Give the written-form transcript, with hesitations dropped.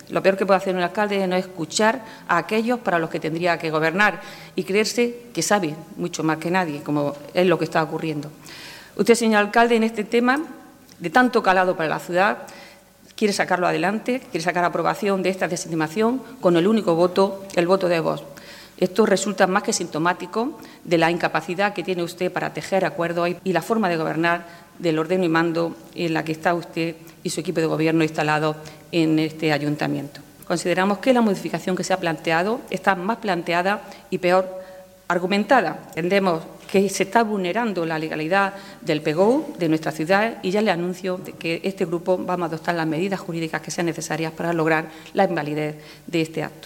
Lo peor que puede hacer un alcalde es no escuchar a aquellos para los que tendría que gobernar y creerse que sabe mucho más que nadie, como es lo que está ocurriendo. Usted, señor alcalde, en este tema de tanto calado para la ciudad, quiere sacarlo adelante, quiere sacar aprobación de esta desestimación con el único voto, el voto de Vox. Esto resulta más que sintomático de la incapacidad que tiene usted para tejer acuerdos y la forma de gobernar del ordeno y mando en la que está usted y su equipo de gobierno instalado en este ayuntamiento. Consideramos que la modificación que se ha planteado está más planteada y peor argumentada. Entendemos que se está vulnerando la legalidad del PGO de nuestra ciudad y ya le anuncio que este grupo vamos a adoptar las medidas jurídicas que sean necesarias para lograr la invalidez de este acto.